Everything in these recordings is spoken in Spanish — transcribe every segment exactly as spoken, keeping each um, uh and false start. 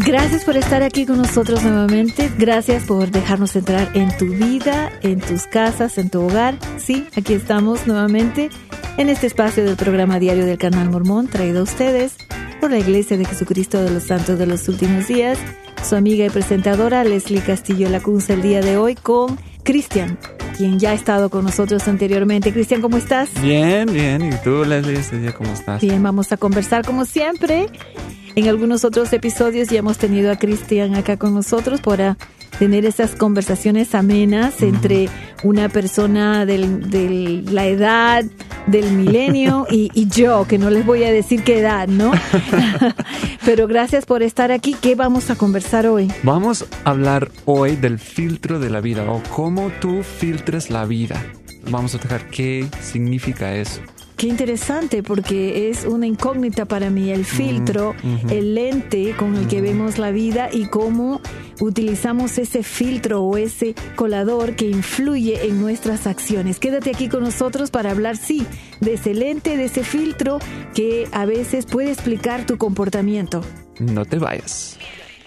Gracias por estar aquí con nosotros nuevamente. Gracias por dejarnos entrar en tu vida, en tus casas, en tu hogar. Sí, aquí estamos nuevamente en este espacio del programa diario del Canal Mormón, traído a ustedes por la Iglesia de Jesucristo de los Santos de los Últimos Días. Su amiga y presentadora Leslie Castillo Lacunza, el día de hoy con Cristian, quien ya ha estado con nosotros anteriormente. Cristian, ¿cómo estás? Bien, bien. ¿Y tú, Leslie, este día cómo estás? Bien, vamos a conversar como siempre. En algunos otros episodios ya hemos tenido a Cristian acá con nosotros para tener esas conversaciones amenas entre una persona del, de la edad del milenio y, y yo, que no les voy a decir qué edad, ¿no? Pero gracias por estar aquí. ¿Qué vamos a conversar hoy? Vamos a hablar hoy del filtro de la vida o cómo tú filtras la vida. Vamos a tocar qué significa eso. Qué interesante, porque es una incógnita para mí el filtro, uh-huh. el lente con el que vemos la vida y cómo utilizamos ese filtro o ese colador que influye en nuestras acciones. Quédate aquí con nosotros para hablar, sí, de ese lente, de ese filtro que a veces puede explicar tu comportamiento. No te vayas.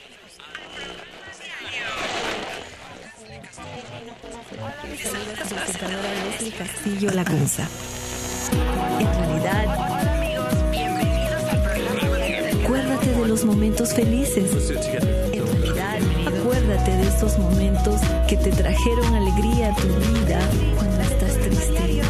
Leslie Castillo Lacunza. En realidad, acuérdate de los momentos felices. En realidad, acuérdate de esos momentos que te trajeron alegría a tu vida cuando estás triste.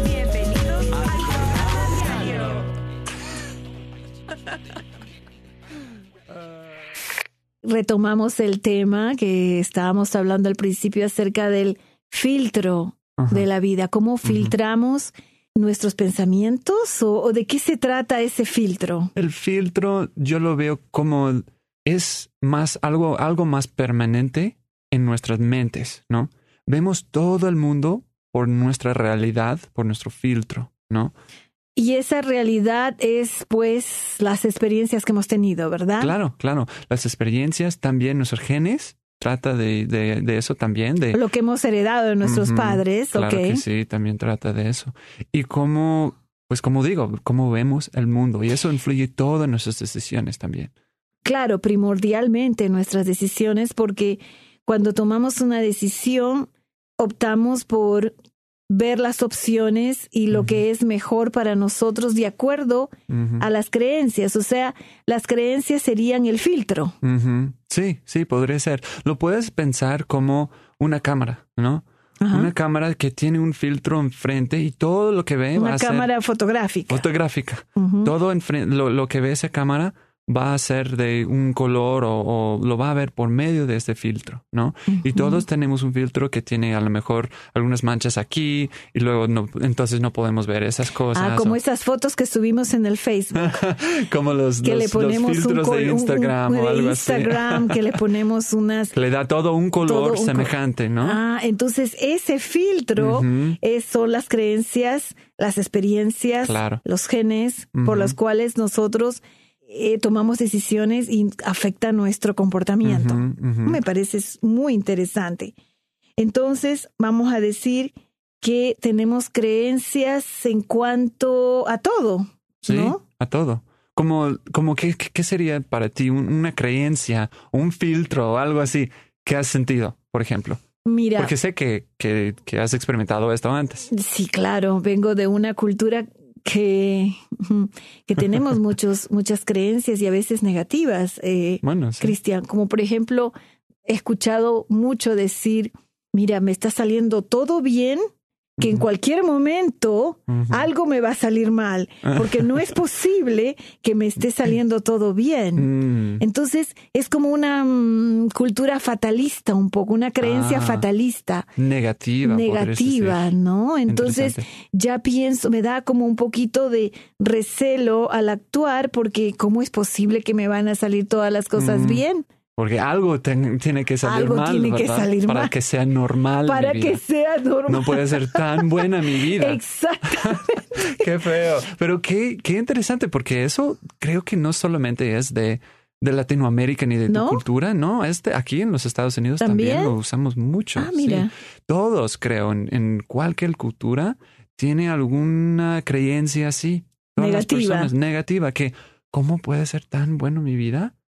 Retomamos el tema que estábamos hablando al principio acerca del filtro uh-huh. de la vida. ¿Cómo filtramos uh-huh. nuestros pensamientos o, o de qué se trata ese filtro? El filtro yo lo veo como es más algo, algo más permanente en nuestras mentes, ¿no? Vemos todo el mundo por nuestra realidad, por nuestro filtro, ¿no? Y esa realidad es, pues, las experiencias que hemos tenido, ¿verdad? Claro, claro. Las experiencias, también nuestros genes, trata de, de, de eso también. De lo que hemos heredado de nuestros uh-huh. padres, claro ¿ok? Que sí, también trata de eso. Y cómo, pues como digo, cómo vemos el mundo. Y eso influye todo en nuestras decisiones también. Claro, primordialmente en nuestras decisiones, porque cuando tomamos una decisión, optamos por ver las opciones y lo uh-huh. que es mejor para nosotros de acuerdo uh-huh. a las creencias. O sea, las creencias serían el filtro. Uh-huh. Sí, sí, podría ser. Lo puedes pensar como una cámara, ¿no? Uh-huh. Una cámara que tiene un filtro enfrente y todo lo que ve una va a ser... Una cámara fotográfica. Fotográfica. Uh-huh. Todo enfrente, lo, lo que ve esa cámara va a ser de un color o, o lo va a ver por medio de este filtro, ¿no? Uh-huh. Y todos tenemos un filtro que tiene a lo mejor algunas manchas aquí y luego no, entonces no podemos ver esas cosas. Ah, como o... esas fotos que subimos en el Facebook. Como los, que los, le ponemos los filtros un, de Instagram un, un, o algo Instagram, así. que le ponemos unas... Que le da todo un color todo un semejante, ¿no? Ah, entonces ese filtro uh-huh. es, son las creencias, las experiencias, claro. los genes uh-huh. por los cuales nosotros... Eh, tomamos decisiones y afecta nuestro comportamiento. Uh-huh, uh-huh. Me parece muy interesante. Entonces, vamos a decir que tenemos creencias en cuanto a todo, sí, ¿no? A todo. Como, como ¿qué, qué sería para ti una creencia, un filtro o algo así que has sentido, por ejemplo? Mira, porque sé que, que, que has experimentado esto antes. Sí, claro. Vengo de una cultura que, que tenemos muchos, muchas creencias y a veces negativas, eh, bueno, sí. Cristian. Como por ejemplo, he escuchado mucho decir, mira, me está saliendo todo bien, que uh-huh. en cualquier momento uh-huh. algo me va a salir mal, porque no es posible que me esté saliendo todo bien. Mm. Entonces, es como una um, cultura fatalista un poco, una creencia ah, fatalista. Negativa. Negativa, ¿no? Entonces, ya pienso, me da como un poquito de recelo al actuar, porque ¿cómo es posible que me van a salir todas las cosas mm. bien? Porque algo ten, tiene que salir algo mal, tiene ¿verdad? que salir Para mal. que sea normal Para mi vida. que sea normal. No puede ser tan buena mi vida. Exactamente. Qué feo. Pero qué, qué interesante, porque eso creo que no solamente es de, de Latinoamérica ni de ¿No? tu cultura, no, es de aquí en los Estados Unidos también, también lo usamos mucho. Ah, mira. Sí. Todos, creo, en, en cualquier cultura tiene alguna creencia así. Todas negativa. Las personas, negativa, que ¿cómo puede ser tan bueno mi vida?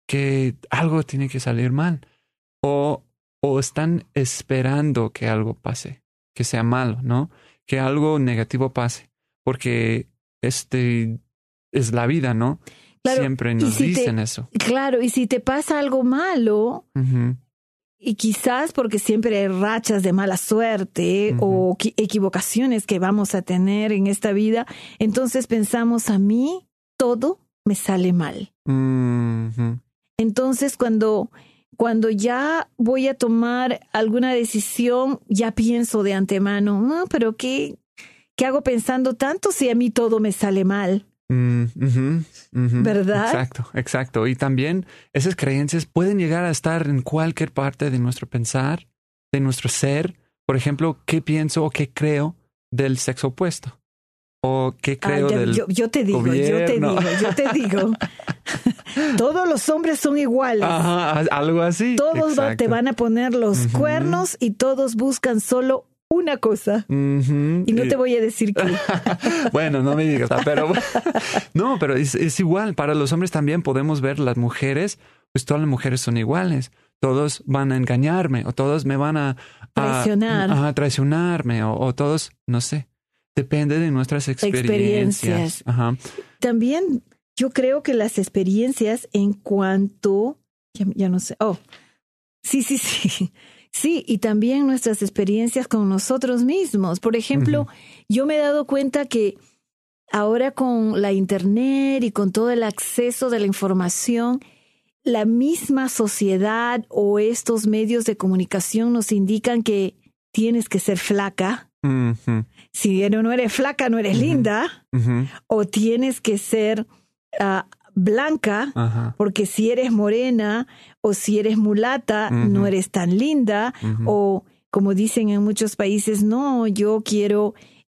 que algo tiene que salir mal. O, o están esperando que algo pase, que sea malo, ¿no? Que algo negativo pase. Porque este es la vida, ¿no? Claro, siempre nos si dicen te, eso. Claro, y si te pasa algo malo, uh-huh. y quizás porque siempre hay rachas de mala suerte uh-huh. o equivocaciones que vamos a tener en esta vida, entonces pensamos, a mí todo me sale mal. Uh-huh. Entonces cuando, cuando ya voy a tomar alguna decisión, ya pienso de antemano, no, pero ¿qué, qué hago pensando tanto si a mí todo me sale mal? Mm, uh-huh, uh-huh. ¿Verdad? Exacto, exacto. Y también esas creencias pueden llegar a estar en cualquier parte de nuestro pensar, de nuestro ser. Por ejemplo, ¿qué pienso o qué creo del sexo opuesto? ¿O qué creo ah, ya, del yo, yo te digo, gobierno? yo te digo, yo te digo. Todos los hombres son iguales. Ajá, algo así. Todos Exacto. te van a poner los uh-huh. cuernos y todos buscan solo una cosa. Uh-huh. Y no te voy a decir qué. Bueno, no me digas, pero no, pero es, es igual. Para los hombres también podemos ver las mujeres, pues todas las mujeres son iguales. Todos van a engañarme o todos me van a, a traicionar. A, a traicionarme o, o todos, no sé. Depende de nuestras experiencias. experiencias. Ajá. También yo creo que las experiencias en cuanto, ya, ya no sé, oh, sí, sí, sí. Sí, y también nuestras experiencias con nosotros mismos. Por ejemplo, uh-huh. yo me he dado cuenta que ahora con la internet y con todo el acceso de la información, la misma sociedad o estos medios de comunicación nos indican que tienes que ser flaca. Uh-huh. Si no eres flaca, no eres uh-huh. linda. Uh-huh. O tienes que ser uh, blanca, uh-huh. porque si eres morena o si eres mulata, uh-huh. no eres tan linda. Uh-huh. O como dicen en muchos países, no, yo quiero,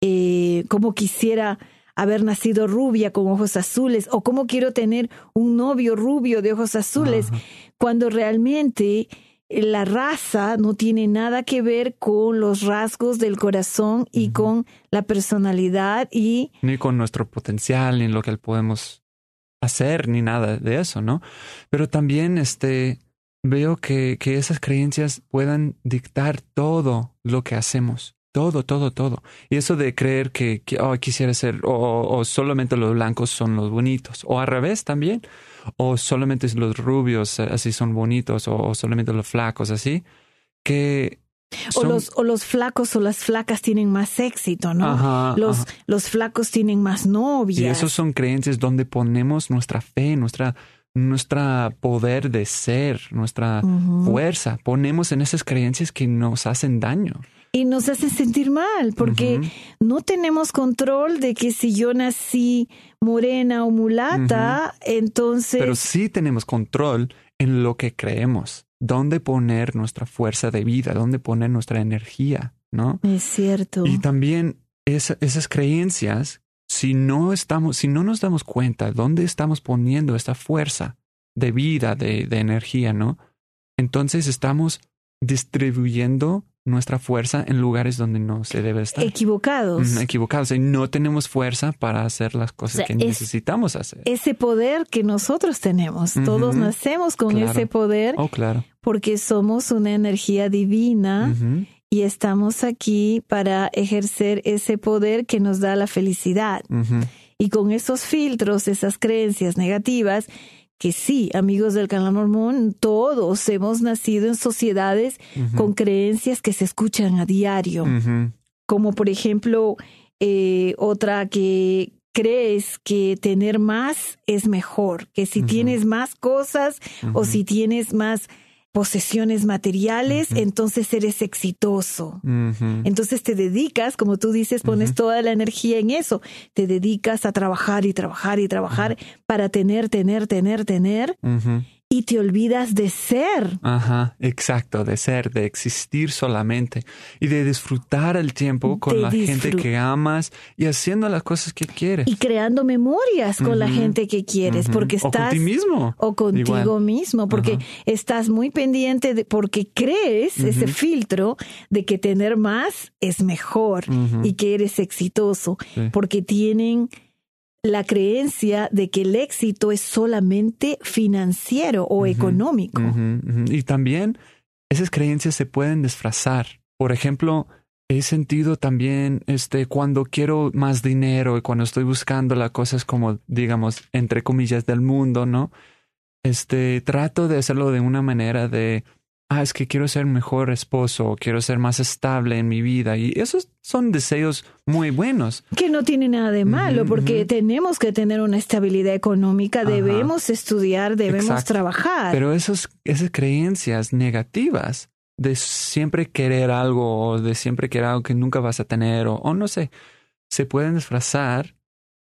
eh, como quisiera haber nacido rubia con ojos azules, o como quiero tener un novio rubio de ojos azules, uh-huh. cuando realmente la raza no tiene nada que ver con los rasgos del corazón y uh-huh. con la personalidad y... Ni con nuestro potencial, ni lo que podemos hacer, ni nada de eso, ¿no? Pero también este, veo que, que esas creencias puedan dictar todo lo que hacemos. Todo, todo, todo. Y eso de creer que, que oh, quisiera ser, o, o solamente los blancos son los bonitos, o al revés también, o solamente los rubios así son bonitos, o, o solamente los flacos así, que... Son... O, los, o los flacos o las flacas tienen más éxito, ¿no? Ajá, los, ajá. los flacos tienen más novias. Y esos son creencias donde ponemos nuestra fe, nuestra... nuestra poder de ser, nuestra uh-huh. fuerza. Ponemos en esas creencias que nos hacen daño. Y nos hacen sentir mal, porque uh-huh. no tenemos control de que si yo nací morena o mulata, uh-huh. entonces... Pero sí tenemos control en lo que creemos. Dónde poner nuestra fuerza de vida, dónde poner nuestra energía, ¿no? Es cierto. Y también esa, esas creencias... Si no estamos, si no nos damos cuenta dónde estamos poniendo esta fuerza de vida, de, de energía, ¿no? Entonces estamos distribuyendo nuestra fuerza en lugares donde no se debe estar. Equivocados. Mm, equivocados. Y no tenemos fuerza para hacer las cosas o sea, que es, necesitamos hacer. Ese poder que nosotros tenemos. Uh-huh. Todos nacemos con claro. ese poder. Oh, claro. Porque somos una energía divina. Uh-huh. Y estamos aquí para ejercer ese poder que nos da la felicidad. Uh-huh. Y con esos filtros, esas creencias negativas, que sí, amigos del Canal Mormón, todos hemos nacido en sociedades uh-huh. con creencias que se escuchan a diario. Uh-huh. Como por ejemplo, eh, otra que crees que tener más es mejor, que si uh-huh. tienes más cosas uh-huh. o si tienes más posesiones materiales, uh-huh. entonces eres exitoso. Uh-huh. Entonces te dedicas, como tú dices, pones uh-huh. toda la energía en eso. Te dedicas a trabajar y trabajar y trabajar uh-huh. para tener, tener, tener, tener. Uh-huh. Y te olvidas de ser. Ajá, exacto, de ser, de existir solamente y de disfrutar el tiempo con de la disfrut- gente que amas y haciendo las cosas que quieres. Y creando memorias con uh-huh. la gente que quieres, uh-huh. porque estás... O con ti mismo. O contigo Igual. mismo, porque uh-huh. estás muy pendiente de... Porque crees uh-huh. ese filtro de que tener más es mejor uh-huh. y que eres exitoso. Sí. Porque tienen... la creencia de que el éxito es solamente financiero o uh-huh, económico. Uh-huh, uh-huh. Y también esas creencias se pueden disfrazar. Por ejemplo, he sentido también este, cuando quiero más dinero y cuando estoy buscando las cosas como, digamos, entre comillas, del mundo, ¿no? Este, trato de hacerlo de una manera de, ah, es que quiero ser mejor esposo, quiero ser más estable en mi vida. Y esos son deseos muy buenos. Que no tiene nada de malo, uh-huh, porque uh-huh. tenemos que tener una estabilidad económica, Ajá. debemos estudiar, debemos Exacto. trabajar. Pero esos, esas creencias negativas de siempre querer algo o de siempre querer algo que nunca vas a tener o, o no sé, se pueden disfrazar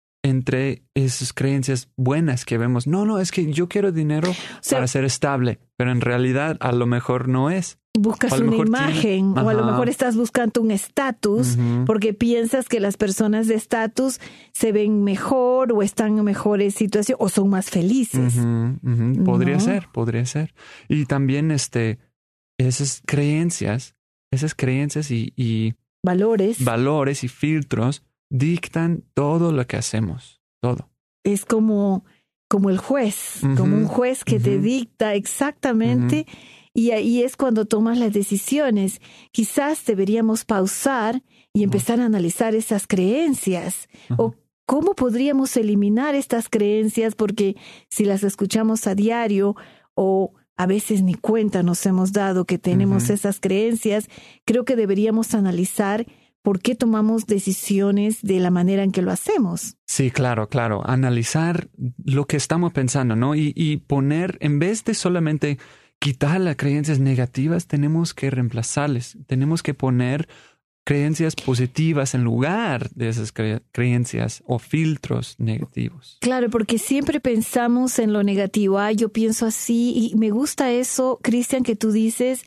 entre esas creencias buenas que vemos. No, no, es que yo quiero dinero o sea, para ser estable, pero en realidad a lo mejor no es. Buscas una imagen tiene... o a lo mejor estás buscando un estatus uh-huh. porque piensas que las personas de estatus se ven mejor o están en mejores situaciones o son más felices. Uh-huh, uh-huh. Podría ¿No? ser, podría ser. Y también este, esas creencias, esas creencias y, y valores, valores y filtros dictan todo lo que hacemos, todo. Es como, como el juez, uh-huh. como un juez que uh-huh. te dicta exactamente uh-huh. y ahí es cuando tomas las decisiones. Quizás deberíamos pausar y empezar uh-huh. a analizar esas creencias uh-huh. o cómo podríamos eliminar estas creencias, porque si las escuchamos a diario o a veces ni cuenta nos hemos dado que tenemos uh-huh. esas creencias, creo que deberíamos analizar ¿por qué tomamos decisiones de la manera en que lo hacemos? Sí, claro, claro. Analizar lo que estamos pensando, ¿no? Y, y poner, en vez de solamente quitar las creencias negativas, tenemos que reemplazarles. Tenemos que poner creencias positivas en lugar de esas cre- creencias o filtros negativos. Claro, porque siempre pensamos en lo negativo. Ah, yo pienso así y me gusta eso, Cristian, que tú dices,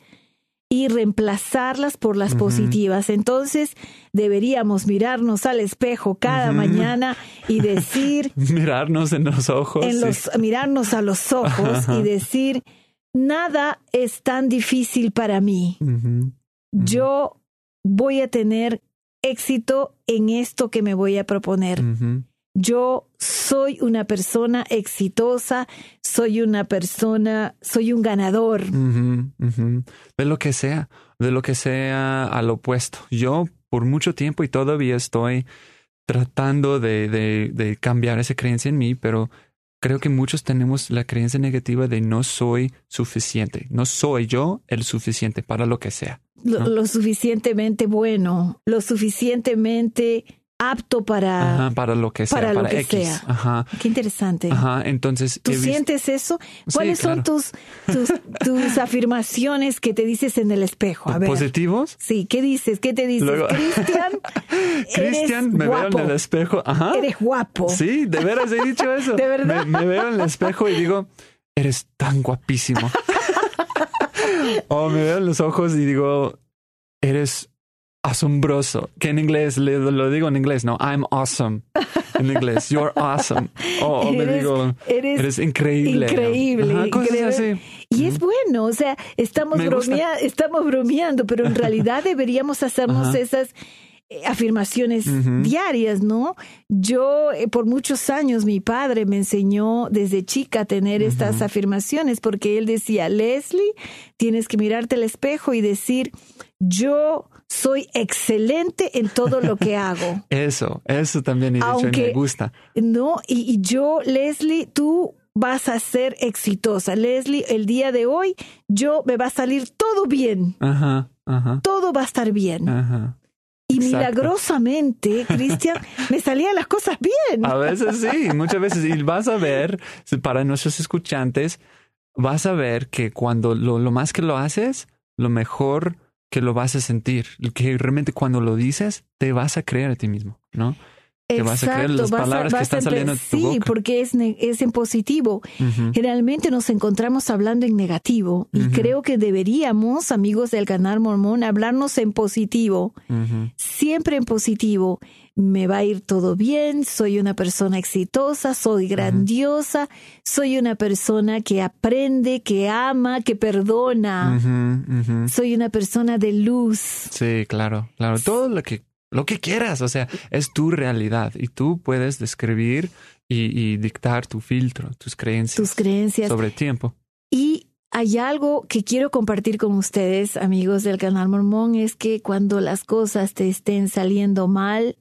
y reemplazarlas por las uh-huh. positivas. Entonces, deberíamos mirarnos al espejo cada uh-huh. mañana y decir... mirarnos en los ojos. En los, sí. Mirarnos a los ojos uh-huh. y decir, nada es tan difícil para mí. Uh-huh. Uh-huh. Yo voy a tener éxito en esto que me voy a proponer. Uh-huh. Yo soy una persona exitosa, soy una persona, soy un ganador. Uh-huh, uh-huh. De lo que sea, de lo que sea al opuesto. Yo por mucho tiempo y todavía estoy tratando de, de, de cambiar esa creencia en mí, pero creo que muchos tenemos la creencia negativa de no soy suficiente. No soy yo el suficiente para lo que sea, ¿no? Lo, lo suficientemente bueno, lo suficientemente... apto para, Ajá, para lo que sea, para, para lo que X. sea. Ajá. Qué interesante. Ajá, entonces... ¿Tú sientes eso? ¿Cuáles sí, claro. son tus, tus, tus afirmaciones que te dices en el espejo? A ver. ¿Positivos? Sí, ¿qué dices? ¿Qué te dices? Luego... Cristian, Cristian, me guapo. veo en el espejo. Ajá. Eres guapo. Sí, de veras he dicho eso. ¿De verdad? Me, me veo en el espejo y digo, eres tan guapísimo. O me veo en los ojos y digo, eres... asombroso, que en inglés, le, lo digo en inglés, no, I'm awesome, en inglés, you're awesome, o, o me digo, eres, eres increíble. Increíble. Ajá, cosas así. Y es bueno, o sea, estamos, bromea, estamos bromeando, pero en realidad deberíamos hacernos Ajá. esas afirmaciones uh-huh. diarias, ¿no? Yo, eh, por muchos años, mi padre me enseñó desde chica a tener uh-huh. estas afirmaciones, porque él decía, Leslie, tienes que mirarte al espejo y decir, yo soy excelente en todo lo que hago. Eso, eso también he dicho Aunque, y me gusta. No, y, y yo, Leslie, tú vas a ser exitosa. Leslie, el día de hoy, yo me va a salir todo bien. Ajá, ajá. Todo va a estar bien. Ajá. Y Exacto. milagrosamente, Cristian, me salían las cosas bien. A veces sí, muchas veces. Y vas a ver, para nuestros escuchantes, vas a ver que cuando lo, lo más que lo haces, lo mejor que lo vas a sentir. Que realmente cuando lo dices, te vas a creer a ti mismo, ¿no? Te Exacto, vas a creer las palabras a, que están saliendo de tu sí, boca. Sí, porque es, es en positivo. Uh-huh. Generalmente nos encontramos hablando en negativo y uh-huh. creo que deberíamos, amigos del Canal Mormón, hablarnos en positivo. Uh-huh. Siempre en positivo. Me va a ir todo bien, soy una persona exitosa, soy grandiosa, uh-huh. soy una persona que aprende, que ama, que perdona. Uh-huh, uh-huh. Soy una persona de luz. Sí, claro, claro. Todo lo que lo que quieras. O sea, es tu realidad y tú puedes describir y, y dictar tu filtro, tus creencias. Tus creencias. Sobre tiempo. Y hay algo que quiero compartir con ustedes, amigos del Canal Mormón, es que cuando las cosas te estén saliendo mal,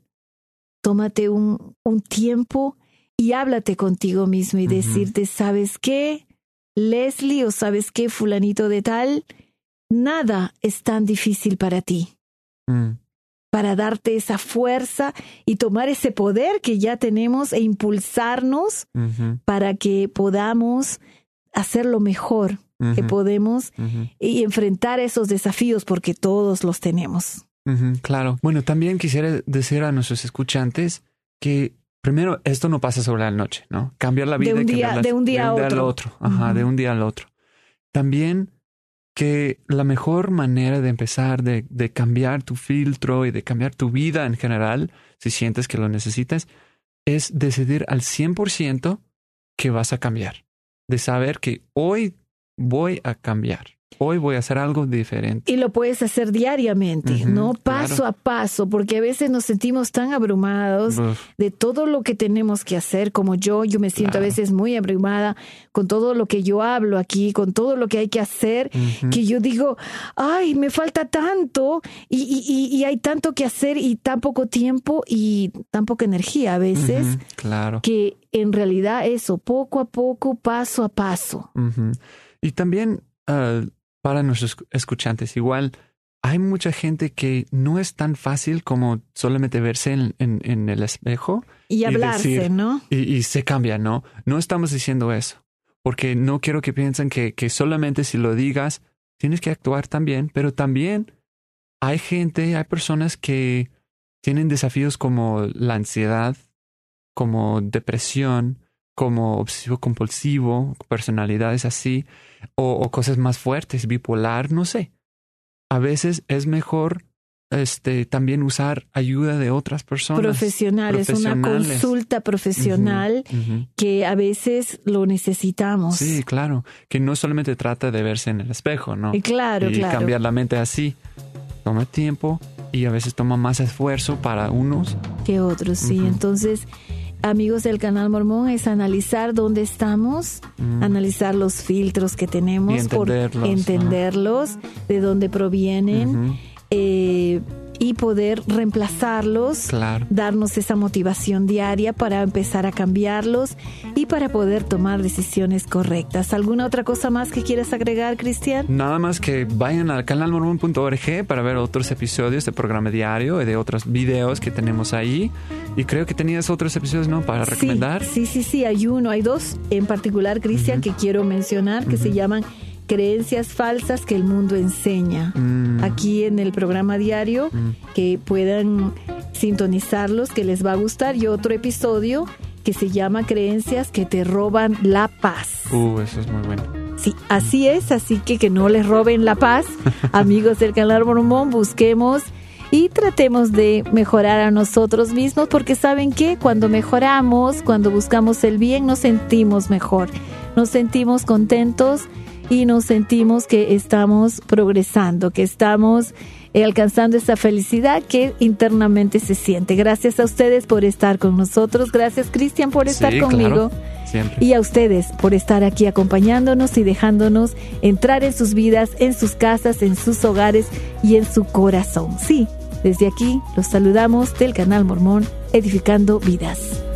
tómate un, un tiempo y háblate contigo mismo y uh-huh. decirte, ¿sabes qué, Leslie? O ¿sabes qué, fulanito de tal? Nada es tan difícil para ti. Mm. Para darte esa fuerza y tomar ese poder que ya tenemos e impulsarnos uh-huh. para que podamos hacerlo mejor. Uh-huh. Que podemos uh-huh. y enfrentar esos desafíos porque todos los tenemos. Uh-huh, claro. Bueno, también quisiera decir a nuestros escuchantes que primero esto no pasa sobre la noche, ¿no? Cambiar la vida de un día, las, de un día, de un día a otro. al otro. Ajá, uh-huh. de un día al otro. También que la mejor manera de empezar, de, de cambiar tu filtro y de cambiar tu vida en general, si sientes que lo necesitas, es decidir al cien por ciento que vas a cambiar. De saber que hoy voy a cambiar. Hoy voy a hacer algo diferente. Y lo puedes hacer diariamente, uh-huh, ¿no? Paso claro. a paso, porque a veces nos sentimos tan abrumados Uf. de todo lo que tenemos que hacer, como yo, yo me siento claro. a veces muy abrumada con todo lo que yo hablo aquí, con todo lo que hay que hacer, uh-huh. que yo digo, ay, me falta tanto y, y, y hay tanto que hacer y tan poco tiempo y tan poca energía a veces, uh-huh, claro. que en realidad eso, poco a poco, paso a paso. Uh-huh. Y también uh, para nuestros escuchantes, igual hay mucha gente que no es tan fácil como solamente verse en, en, en el espejo y, y hablarse, decir, ¿no? Y, y se cambia, ¿no? No estamos diciendo eso, porque no quiero que piensen que, que solamente si lo digas tienes que actuar también, pero también hay gente, hay personas que tienen desafíos como la ansiedad, como depresión, como obsesivo compulsivo, personalidades así, o, o cosas más fuertes, bipolar, no sé. A veces es mejor este, también usar ayuda de otras personas. Profesionales, profesionales. Una consulta profesional uh-huh, uh-huh. que a veces lo necesitamos. Sí, claro. Que no solamente trata de verse en el espejo, ¿no? Y claro, y claro. cambiar la mente así. Toma tiempo y a veces toma más esfuerzo para unos que otros, sí. Uh-huh. Entonces, amigos del Canal Mormón, es analizar dónde estamos, mm. analizar los filtros que tenemos, y entenderlos, por entenderlos, ¿no? De dónde provienen, uh-huh. eh, y poder reemplazarlos, claro. darnos esa motivación diaria para empezar a cambiarlos y para poder tomar decisiones correctas. ¿Alguna otra cosa más que quieras agregar, Cristian? Nada más que vayan al canal mormon punto org para ver otros episodios de programa diario y de otros videos que tenemos ahí. Y creo que tenías otros episodios, ¿no? Para recomendar. Sí, sí, sí, sí. Hay uno, hay dos en particular, Cristian, uh-huh. que quiero mencionar, que uh-huh. se llaman Creencias falsas que el mundo enseña. Mm. Aquí en el programa diario, mm. que puedan sintonizarlos, que les va a gustar. Y otro episodio que se llama Creencias que te roban la paz. Uh, eso es muy bueno. Sí, así es, así que que no les roben la paz. Amigos del Canal Mormón, busquemos y tratemos de mejorar a nosotros mismos, porque ¿saben qué? Cuando mejoramos, cuando buscamos el bien, nos sentimos mejor, nos sentimos contentos y nos sentimos que estamos progresando, que estamos eh, alcanzando esa felicidad que internamente se siente. Gracias a ustedes por estar con nosotros. Gracias, Cristian, por estar sí, conmigo. Claro. Siempre. Y a ustedes por estar aquí acompañándonos y dejándonos entrar en sus vidas, en sus casas, en sus hogares y en su corazón. Sí, desde aquí los saludamos del Canal Mormón, edificando vidas.